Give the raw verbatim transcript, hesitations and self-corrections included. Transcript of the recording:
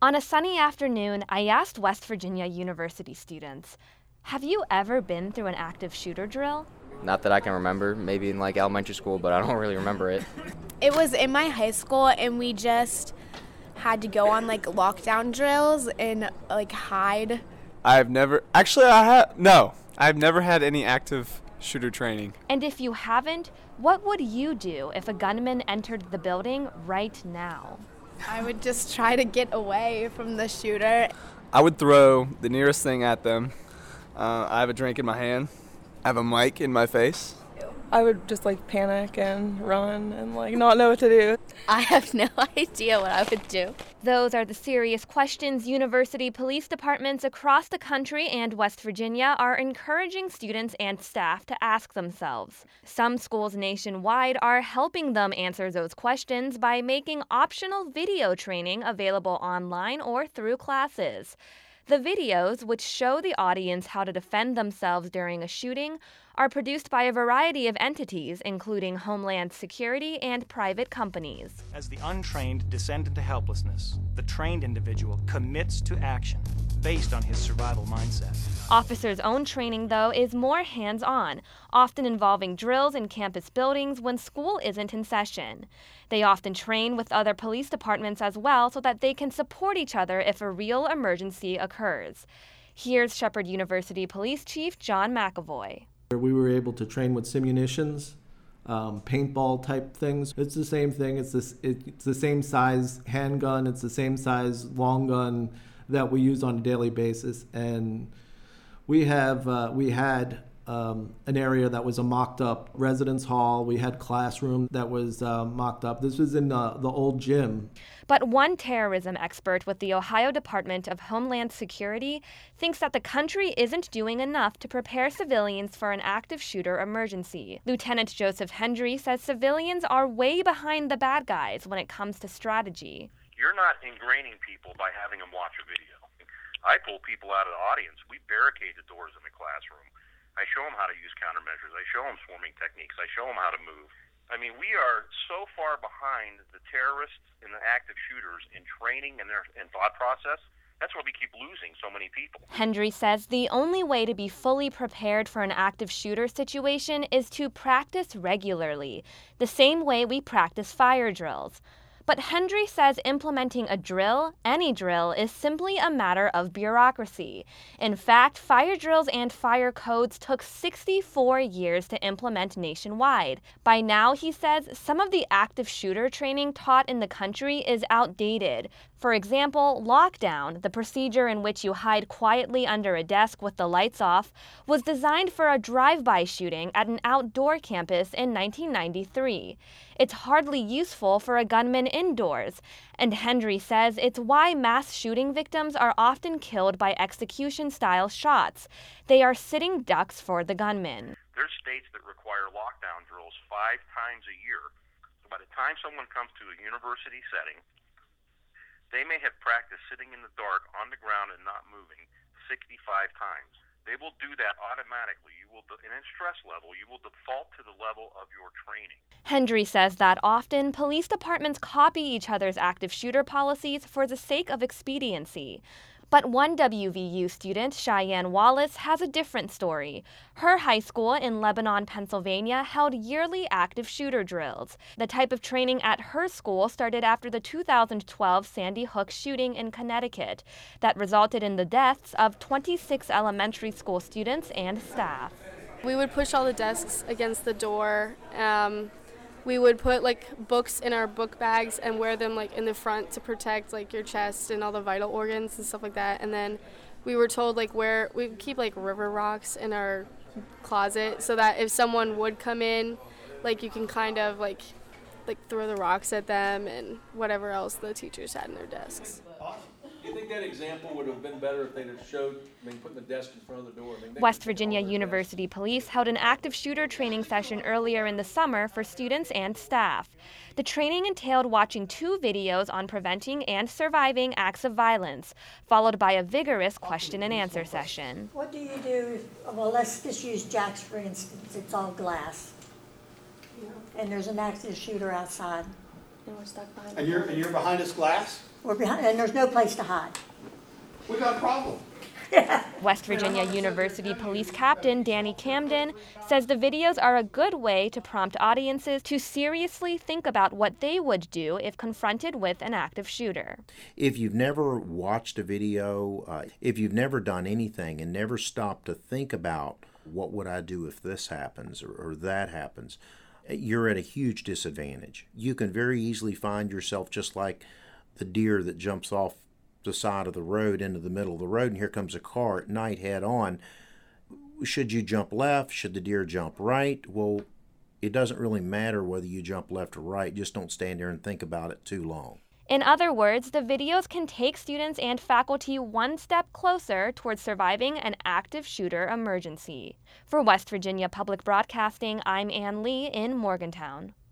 On a sunny afternoon, I asked West Virginia University students, have you ever been through an active shooter drill? Not that I can remember, maybe in like elementary school, but I don't really remember it. It was in my high school, and we just had to go on like lockdown drills and like hide. I've never, actually I have, no, I've never had any active shooter training. And if you haven't, what would you do if a gunman entered the building right now? I would just try to get away from the shooter. I would throw the nearest thing at them. Uh, I have a drink in my hand. I have a mic in my face. I would just like panic and run and like not know what to do. I have no idea what I would do. Those are the serious questions university police departments across the country and West Virginia are encouraging students and staff to ask themselves. Some schools nationwide are helping them answer those questions by making optional video training available online or through classes. The videos, which show the audience how to defend themselves during a shooting, are produced by a variety of entities, including Homeland Security and private companies. As the untrained descend into helplessness, the trained individual commits to action based on his survival mindset. Officers' own training, though, is more hands-on, often involving drills in campus buildings when school isn't in session. They often train with other police departments as well so that they can support each other if a real emergency occurs. Here's Shepherd University Police Chief John McAvoy. We were able to train with simunitions, um, paintball type things. It's the same thing. It's this. It's the same size handgun. It's the same size long gun that we use on a daily basis. And we have uh, we had um, an area that was a mocked up residence hall. We had classroom that was uh, mocked up. This was in uh, the old gym. But one terrorism expert with the Ohio Department of Homeland Security thinks that the country isn't doing enough to prepare civilians for an active shooter emergency. Lieutenant Joseph Hendry says civilians are way behind the bad guys when it comes to strategy. You're not ingraining people by having them watch a video. I pull people out of the audience. We barricade the doors in the classroom. I show them how to use countermeasures. I show them swarming techniques. I show them how to move. I mean, we are so far behind the terrorists and the active shooters in training and their and thought process. That's why we keep losing so many people. Hendry says the only way to be fully prepared for an active shooter situation is to practice regularly, the same way we practice fire drills. But Hendry says implementing a drill, any drill, is simply a matter of bureaucracy. In fact, fire drills and fire codes took sixty-four years to implement nationwide. By now, he says, some of the active shooter training taught in the country is outdated. For example, lockdown, the procedure in which you hide quietly under a desk with the lights off, was designed for a drive-by shooting at an outdoor campus in nineteen ninety-three. It's hardly useful for a gunman indoors, and Hendry says it's why mass shooting victims are often killed by execution-style shots. They are sitting ducks for the gunman. There's states that require lockdown drills five times a year. So by the time someone comes to a university setting, they may have practiced sitting in the dark on the ground and not moving sixty-five times. They will do that automatically. You will, and in stress level, you will default to the level of your training. Hendry says that often police departments copy each other's active shooter policies for the sake of expediency. But one W V U student, Cheyenne Wallace, has a different story. Her high school in Lebanon, Pennsylvania, held yearly active shooter drills. The type of training at her school started after the two thousand twelve Sandy Hook shooting in Connecticut that resulted in the deaths of twenty-six elementary school students and staff. We would push all the desks against the door. Um, We would put like books in our book bags and wear them like in the front to protect like your chest and all the vital organs and stuff like that. And then we were told like where we would keep like river rocks in our closet so that if someone would come in, like you can kind of like like throw the rocks at them and whatever else the teachers had in their desks. Do you think that example would have been better if they'd have showed, I mean, putting the desk in front of the door? I mean, West Virginia University Police held an active shooter training session earlier in the summer for students and staff. The training entailed watching two videos on preventing and surviving acts of violence, followed by a vigorous question and answer session. What do you do if, well, let's just use Jack's for instance. It's all glass. And there's an active shooter outside. And we're stuck behind. And you're and you're behind this glass? We're behind, and there's no place to hide. We got a problem. West Virginia University Police Captain Danny Camden says the videos are a good way to prompt audiences to seriously think about what they would do if confronted with an active shooter. If you've never watched a video, uh, if you've never done anything and never stopped to think about what would I do if this happens or, or that happens, you're at a huge disadvantage. You can very easily find yourself just like the deer that jumps off the side of the road into the middle of the road, and here comes a car at night head on. Should you jump left? Should the deer jump right? Well, it doesn't really matter whether you jump left or right. Just don't stand there and think about it too long. In other words, the videos can take students and faculty one step closer towards surviving an active shooter emergency. For West Virginia Public Broadcasting, I'm Ann Lee in Morgantown.